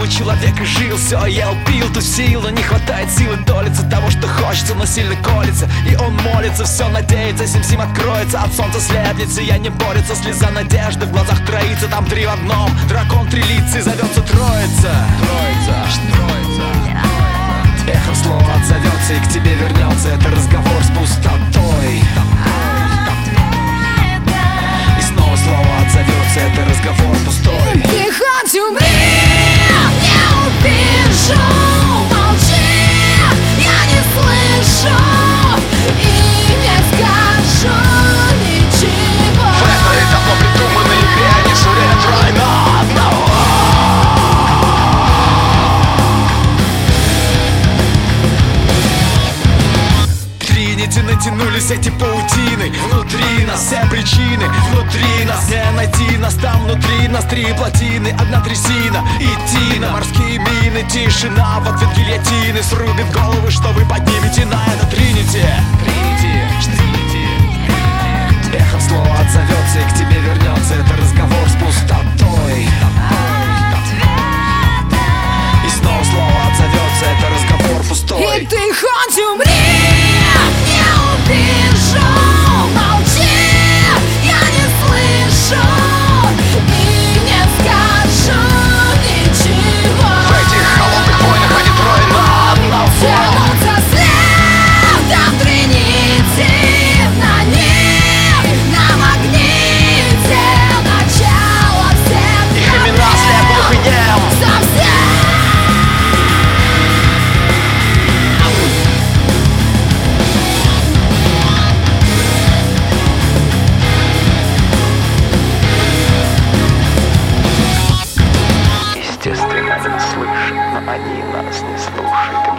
бы человек и жил. Все, ел, пил, тусил, но не хватает силы толиться того, что хочется, но сильно колется. И он молится, все надеется, сим-сим откроется. От солнца слепнет, сияние борется, слеза надежды в глазах троится. Там три в одном, дракон три лица, зовется троица. Эхом слово отзовется и к тебе вернется. Это разговор с пустотой. И снова слово отзовется. Это разговор пустой. Тихо, умри, не увижу. Молчи, я не слышу и не скажу ничего. В этой давно придуманной игре они шурят тройно одного. Натянулись эти паутины. Внутри нас все причины. Внутри нас не найти нас. Там внутри нас три плотины. Одна трясина и тина. Морские мины, тишина. В ответ гильотины срубит головы, что вы поднимете на это Тринити. Эхом слово отзовется и к тебе вернется. Это разговор с пустотой.